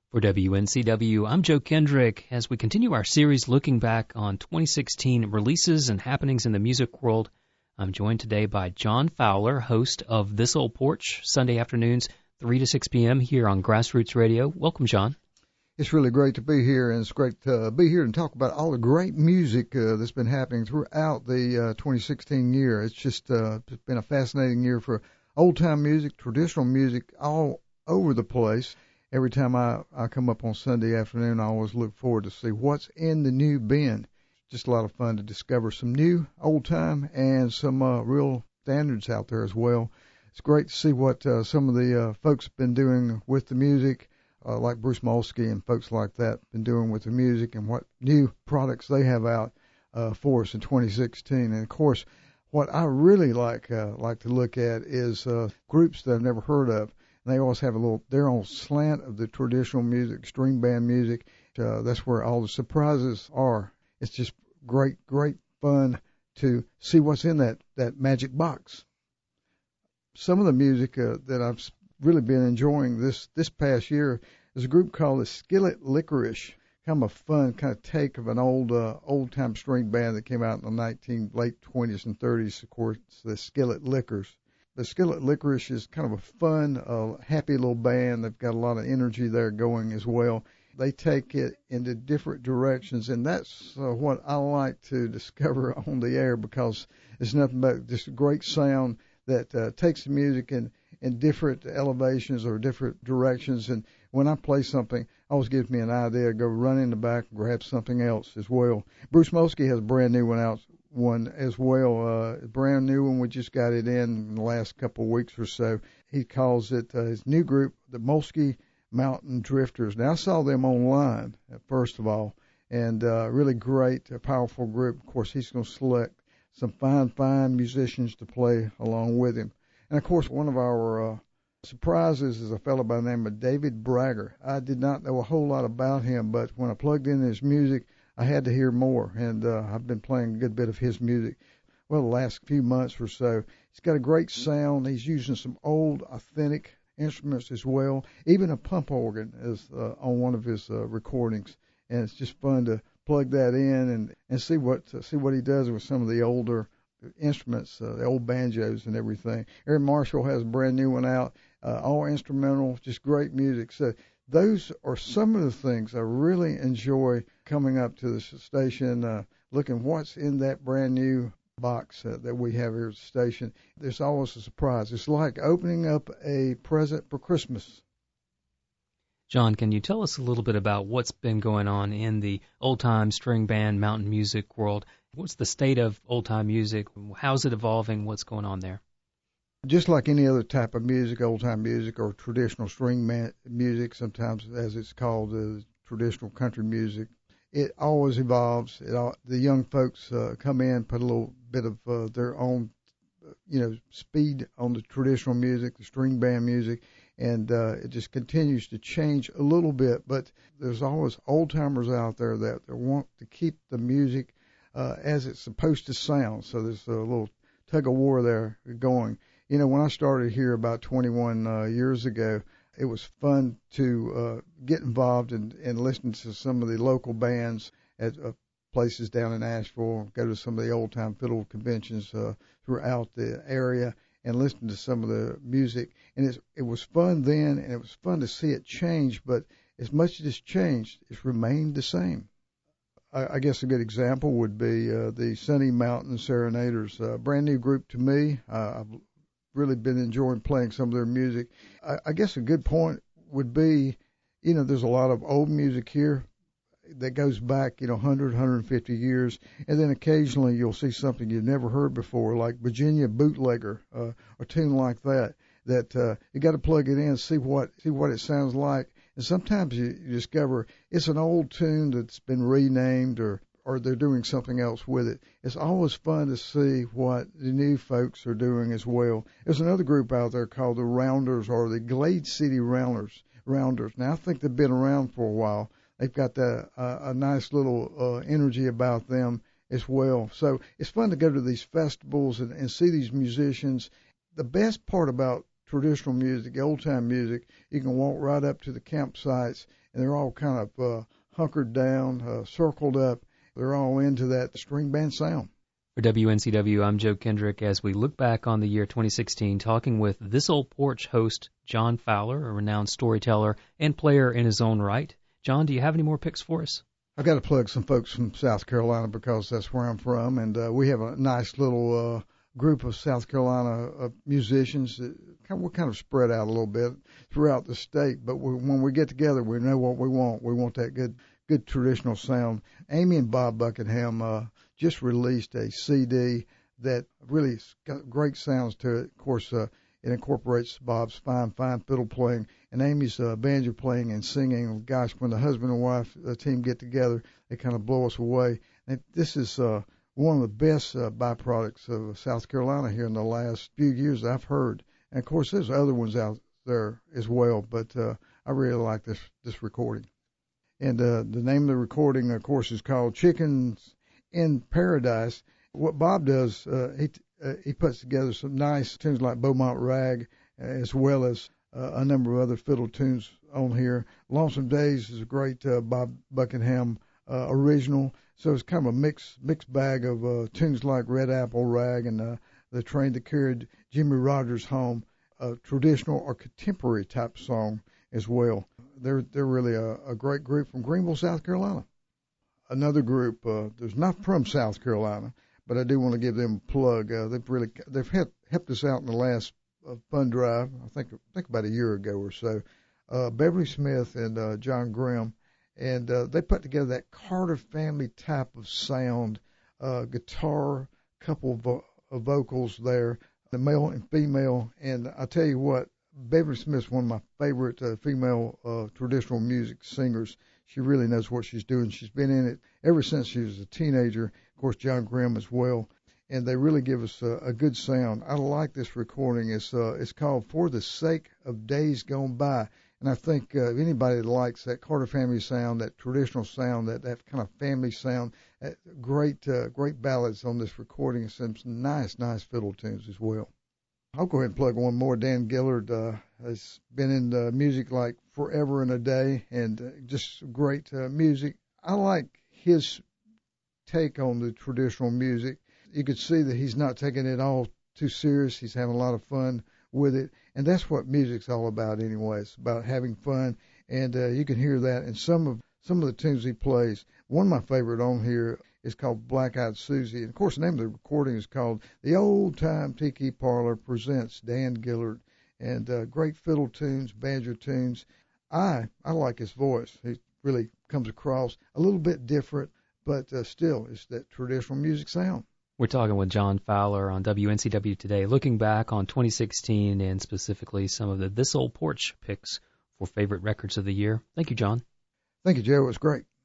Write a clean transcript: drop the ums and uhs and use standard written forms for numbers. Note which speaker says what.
Speaker 1: For WNCW, I'm Joe Kendrick. As we continue our series looking back on 2016 releases and happenings in the music world, I'm joined today by John Fowler, host of This Old Porch, Sunday afternoons, 3 to 6 p.m. here on Grassroots Radio. Welcome, John.
Speaker 2: It's really great to be here, and it's great to be here and talk about all the great music that's been happening throughout the 2016 year. It's just been a fascinating year for old-time music, traditional music, all over the place. Every time I come up on Sunday afternoon, I always look forward to see what's in the new bin. Just a lot of fun to discover some new old-time and some real standards out there as well. It's great to see what some of the folks have been doing with the music, like Bruce Molsky and folks like that been doing with the music, and what new products they have out for us in 2016. And, of course, what I really like to look at is groups that I've never heard of. They always have their own slant of the traditional music, string band music. That's where all the surprises are. It's just great fun to see what's in that magic box. Some of the music that I've really been enjoying this past year is a group called the Skillet Licorice. Kind of a fun kind of take of an old time string band that came out in the late 20s and 30s. Of course, the Skillet Lickers. The Skillet Licorice is kind of a fun, happy little band. They've got a lot of energy there going as well. They take it into different directions, and that's what I like to discover on the air, because it's nothing but just a great sound that takes the music in different elevations or different directions. And when I play something, it always gives me an idea to go run in the back and grab something else as well. Bruce Molsky has a brand new one as well, a brand new one. We just got it in the last couple of weeks or so. He calls it his new group, the Molsky Mountain Drifters. Now, I saw them online, first of all, and really great, powerful group. Of course, he's going to select some fine musicians to play along with him. And, of course, one of our surprises is a fellow by the name of David Bragger. I did not know a whole lot about him, but when I plugged in his music, I had to hear more, and I've been playing a good bit of his music, the last few months or so. He's got a great sound. He's using some old, authentic instruments as well. Even a pump organ is on one of his recordings, and it's just fun to plug that in and see what he does with some of the older instruments, the old banjos and everything. Aaron Marshall has a brand new one out, all instrumental, just great music. So those are some of the things I really enjoy coming up to the station, looking what's in that brand new box that we have here at the station. There's always a surprise. It's like opening up a present for Christmas.
Speaker 1: John, can you tell us a little bit about what's been going on in the old-time string band mountain music world? What's the state of old-time music? How's it evolving? What's going on there?
Speaker 2: Just like any other type of music, old-time music or traditional string music, sometimes as it's called, traditional country music, it always evolves. The young folks come in, put a little bit of their own, speed on the traditional music, the string band music, and it just continues to change a little bit. But there's always old-timers out there that want to keep the music as it's supposed to sound. So there's a little tug-of-war there going. When I started here about 21 years ago, it was fun to get involved and listen to some of the local bands at places down in Asheville, go to some of the old-time fiddle conventions throughout the area and listen to some of the music. And it was fun then, and it was fun to see it change, but as much as it's changed, it's remained the same. I guess a good example would be the Sunny Mountain Serenaders, a brand new group to me. I've really been enjoying playing some of their music. I guess a good point would be, there's a lot of old music here that goes back, 100, 150 years, and then occasionally you'll see something you've never heard before, like Virginia Bootlegger, a tune like that you got to plug it in, see what it sounds like. And sometimes you discover it's an old tune that's been renamed or they're doing something else with it. It's always fun to see what the new folks are doing as well. There's another group out there called the Rounders, or the Glade City Rounders. Now, I think they've been around for a while. They've got a nice little energy about them as well. So it's fun to go to these festivals and see these musicians. The best part about traditional music, old-time music. You can walk right up to the campsites, and they're all kind of hunkered down, circled up. They're all into that string band sound.
Speaker 1: For WNCW, I'm Joe Kendrick as we look back on the year 2016, talking with This Old Porch host John Fowler, a renowned storyteller and player in his own right. John, do you have any more picks for us?
Speaker 2: I've got to plug some folks from South Carolina because that's where I'm from, and we have a nice little group of South Carolina musicians. We're kind of spread out a little bit throughout the state, but when we get together, we know what we want. We want that good traditional sound. Amy and Bob Buckingham just released a CD that really got great sounds to it. Of course, it incorporates Bob's fine fiddle playing and Amy's banjo playing and singing. Gosh, when the husband and wife team get together, they kind of blow us away. And this is one of the best byproducts of South Carolina here in the last few years I've heard. And, of course, there's other ones out there as well, but I really like this recording. And the name of the recording, of course, is called Chickens in Paradise. What Bob does, he puts together some nice tunes like Beaumont Rag, as well as a number of other fiddle tunes on here. Lonesome Days is a great Bob Buckingham original. So it's kind of a mixed bag of tunes like Red Apple Rag and The Train That Carried Jimmy Rogers Home, a traditional or contemporary type song as well. They're really a great group from Greenville, South Carolina. Another group that's not from South Carolina, but I do want to give them a plug. They've helped us out in the last fund drive. I think about a year ago or so. Beverly Smith and John Grimm, and they put together that Carter family type of sound, guitar, couple of vocals there, the male and female. And I tell you what, Beverly Smith's one of my favorite female traditional music singers. She really knows what she's doing. She's been in it ever since she was a teenager. Of course, John Grimm as well. And they really give us a good sound. I like this recording. It's called For the Sake of Days Gone By. And I think if anybody likes that Carter family sound, that traditional sound, that kind of family sound, great ballads on this recording, and some nice fiddle tunes as well. I'll go ahead and plug one more. Dan Gillard has been in music like forever and a day, and just great music. I like his take on the traditional music. You could see that he's not taking it all too serious. He's having a lot of fun with it, and that's what music's all about anyway. It's about having fun, and you can hear that in some of the tunes he plays. One of my favorite on here is called Black Eyed Susie. And, of course, the name of the recording is called The Old Time Tiki Parlor Presents Dan Gillard. And great fiddle tunes, banjo tunes. I like his voice. He really comes across a little bit different, but still it's that traditional music sound.
Speaker 1: We're talking with John Fowler on WNCW today, looking back on 2016 and specifically some of the This Old Porch picks for favorite records of the year. Thank you, John.
Speaker 2: Thank you, Joe. It was great.